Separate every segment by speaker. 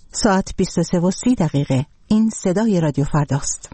Speaker 1: ساعت 23:30. این صدای رادیو فرداست.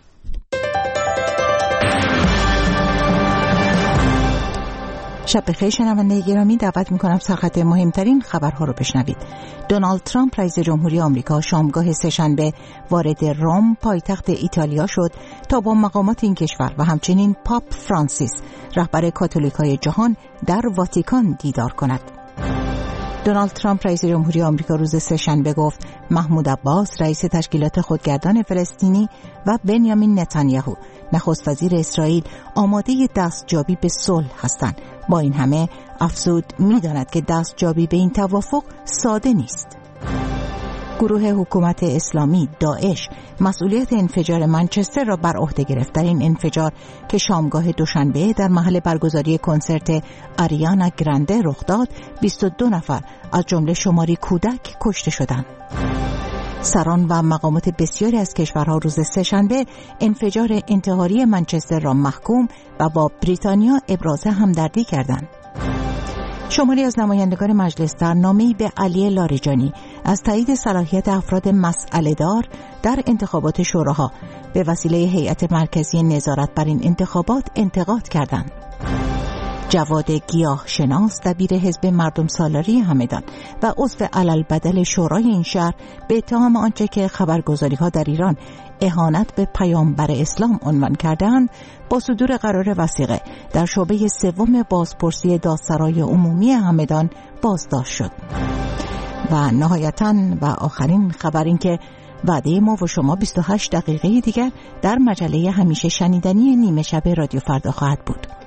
Speaker 1: شب بخیر شنونده گرامی، دعوت می‌کنم سرخط مهمترین خبرها رو بشنوید. دونالد ترامپ رئیس جمهوری آمریکا شامگاه سه‌شنبه وارد روم پایتخت ایتالیا شد تا با مقامات این کشور و همچنین پاپ فرانسیس رهبر کاتولیکای جهان در واتیکان دیدار کند. دونالد ترامپ رئیس جمهوری آمریکا روز سه‌شنبه گفت محمود عباس رئیس تشکیلات خودگردان فلسطینی و بنیامین نتانیاهو نخست وزیر اسرائیل آماده دستیابی به صلح هستند. با این همه افزود می‌داند که دستیابی به این توافق ساده نیست. گروه حکومت اسلامی داعش مسئولیت انفجار منچستر را بر عهده گرفت. در این انفجار که شامگاه دوشنبه در محل برگزاری کنسرت آریانا گرانده رخ داد، 22 نفر از جمله شماری کودک کشته شدند. سران و مقامات بسیاری از کشورها روز سه‌شنبه انفجار انتحاری منچستر را محکوم و با بریتانیا ابراز همدردی کردند. شماری از نمایندگان مجلس در نامه‌ای به علی لاریجانی از تایید صلاحیت افراد مسئله‌دار در انتخابات شوراها به وسیله هیئت مرکزی نظارت بر این انتخابات انتقاد کردند. جواد گیاه شناس دبیر حزب مردم سالاری همدان و عضو علالبدل شورای این شهر به اتهام آنچه که خبرگزاری‌ها در ایران اهانت به پیامبر اسلام عنوان کردند با صدور قرار وثیقه در شعبه سوم بازپرسی دادسرای عمومی همدان بازداشت شد. و نهایتاً و آخرین خبر این که وعده ما و شما 28 دقیقه دیگر در مجله همیشه شنیدنی نیمه شب رادیو فردا خواهد بود.